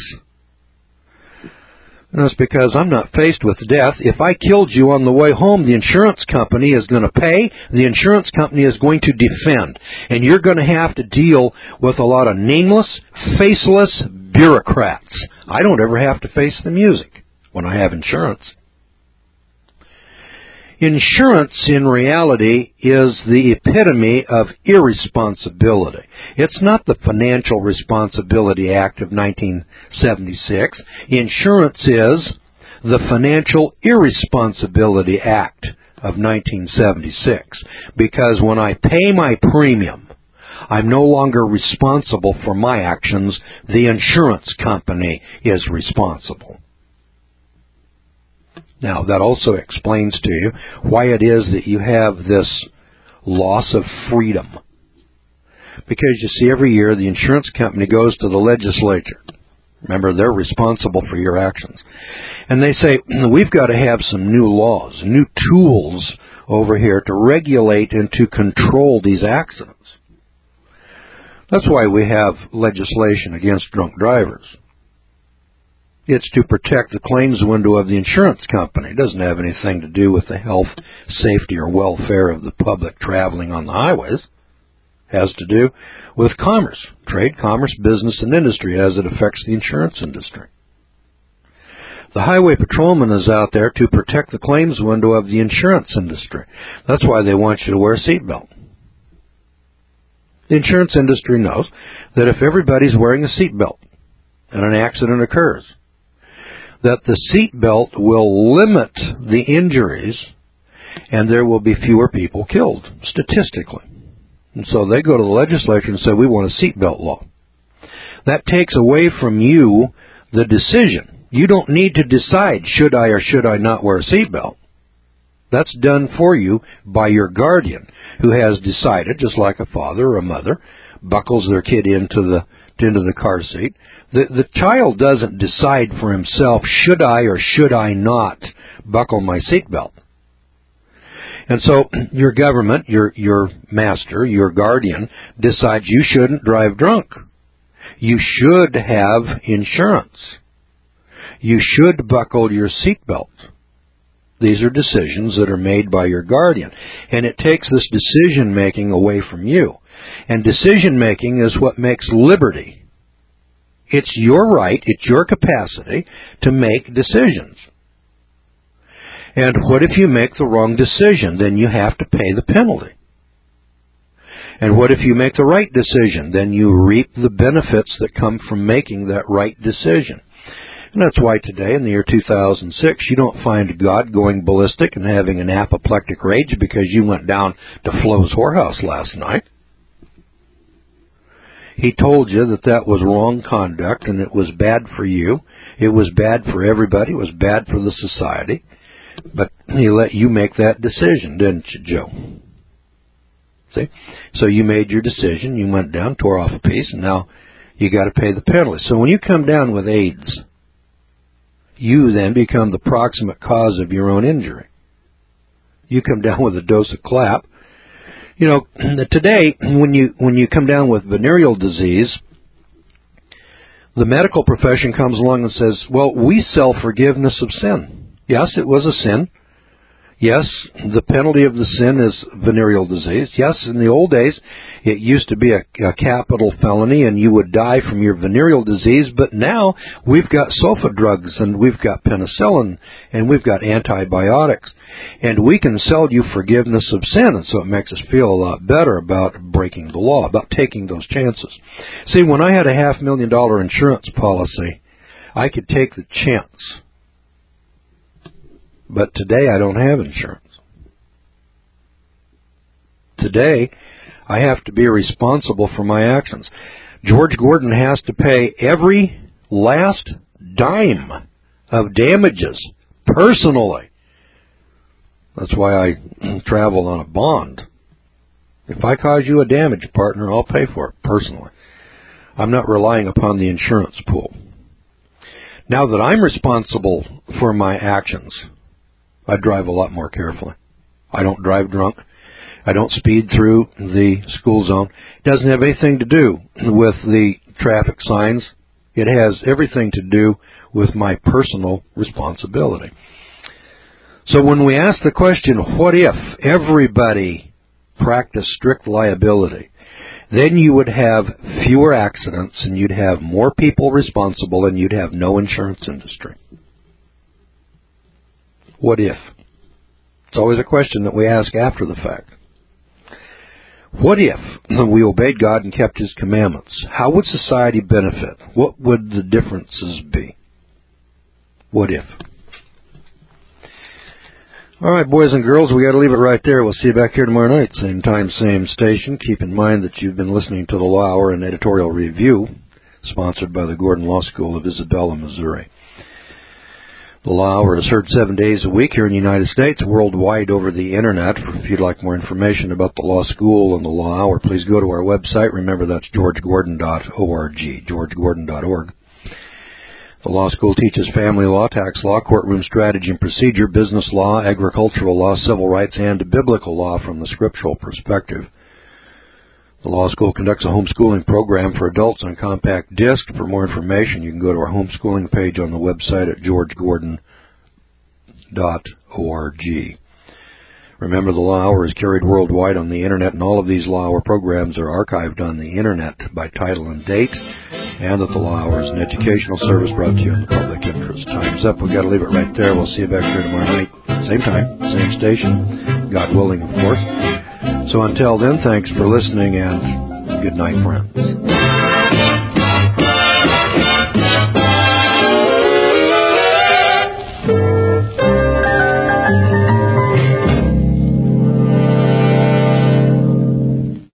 And that's because I'm not faced with death. If I killed you on the way home, the insurance company is going to pay. The insurance company is going to defend. And you're going to have to deal with a lot of nameless, faceless bureaucrats. I don't ever have to face the music when I have insurance. Insurance, in reality, is the epitome of irresponsibility. It's not the Financial Responsibility Act of 1976. Insurance is the Financial Irresponsibility Act of 1976. Because when I pay my premium, I'm no longer responsible for my actions. The insurance company is responsible. Now, that also explains to you why it is that you have this loss of freedom. Because you see, every year the insurance company goes to the legislature. Remember, they're responsible for your actions. And they say, we've got to have some new laws, new tools over here to regulate and to control these accidents. That's why we have legislation against drunk drivers. It's to protect the claims window of the insurance company. It doesn't have anything to do with the health, safety, or welfare of the public traveling on the highways. It has to do with commerce, trade, commerce, business, and industry as it affects the insurance industry. The highway patrolman is out there to protect the claims window of the insurance industry. That's why they want you to wear a seatbelt. The insurance industry knows that if everybody's wearing a seatbelt and an accident occurs, that the seatbelt will limit the injuries and there will be fewer people killed, statistically. And so they go to the legislature and say, we want a seatbelt law. That takes away from you the decision. You don't need to decide, should I or should I not wear a seatbelt? That's done for you by your guardian, who has decided, just like a father or a mother buckles their kid into the car seat. The child doesn't decide for himself, should I or should I not buckle my seatbelt? And so your government, your master, your guardian, decides you shouldn't drive drunk. You should have insurance. You should buckle your seatbelt. These are decisions that are made by your guardian. And it takes this decision-making away from you. And decision-making is what makes liberty. It's your right, it's your capacity to make decisions. And what if you make the wrong decision? Then you have to pay the penalty. And what if you make the right decision? Then you reap the benefits that come from making that right decision. And that's why today, in the year 2006, you don't find God going ballistic and having an apoplectic rage because you went down to Flo's whorehouse last night. He told you that that was wrong conduct and it was bad for you. It was bad for everybody. It was bad for the society. But he let you make that decision, didn't you, Joe? See? So you made your decision. You went down, tore off a piece, and now you got to pay the penalty. So when you come down with AIDS, you then become the proximate cause of your own injury. You come down with a dose of clap. You know, today, when you come down with venereal disease, the medical profession comes along and says, well, we sell forgiveness of sin. Yes, it was a sin. Yes, the penalty of the sin is venereal disease. Yes, in the old days, it used to be a capital felony and you would die from your venereal disease, but now we've got sulfa drugs and we've got penicillin and we've got antibiotics. And we can sell you forgiveness of sin, and so it makes us feel a lot better about breaking the law, about taking those chances. See, when I had a $500,000 insurance policy, I could take the chance. But today I don't have insurance. Today I have to be responsible for my actions. George Gordon has to pay every last dime of damages personally. That's why I travel on a bond. If I cause you a damage, partner, I'll pay for it personally. I'm not relying upon the insurance pool. Now that I'm responsible for my actions, I drive a lot more carefully. I don't drive drunk. I don't speed through the school zone. It doesn't have anything to do with the traffic signs. It has everything to do with my personal responsibility. So when we ask the question, what if everybody practiced strict liability, then you would have fewer accidents and you'd have more people responsible and you'd have no insurance industry. What if? It's always a question that we ask after the fact. What if we obeyed God and kept His commandments? How would society benefit? What would the differences be? What if? All right, boys and girls, we got to leave it right there. We'll see you back here tomorrow night, same time, same station. Keep in mind that you've been listening to the Law Hour and Editorial Review, sponsored by the Gordon Law School of Isabella, Missouri. The Law Hour is heard 7 days a week here in the United States, worldwide over the Internet. If you'd like more information about the Law School and the Law Hour, please go to our website. Remember, that's georgegordon.org, georgegordon.org. The Law School teaches family law, tax law, courtroom strategy and procedure, business law, agricultural law, civil rights, and biblical law from the scriptural perspective. The Law School conducts a homeschooling program for adults on compact disc. For more information, you can go to our homeschooling page on the website at georgegordon.org. Remember, the Law Hour is carried worldwide on the Internet, and all of these Law Hour programs are archived on the Internet by title and date, and that the Law Hour is an educational service brought to you in the public interest. Time's up. We've got to leave it right there. We'll see you back here tomorrow night. Same time, same station. God willing, of course. So until then, thanks for listening, and good night, friends.